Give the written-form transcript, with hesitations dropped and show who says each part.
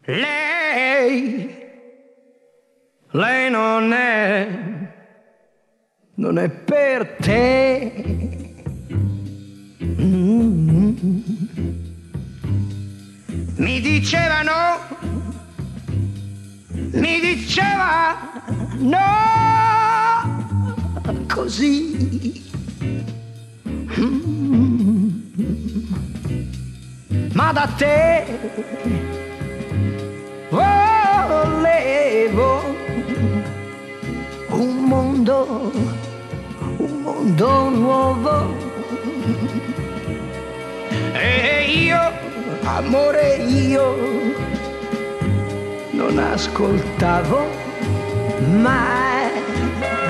Speaker 1: Lei non è per te. Mi diceva no, così. Ma da te volevo un mondo nuovo. E io, amore, io non ascoltavo mai.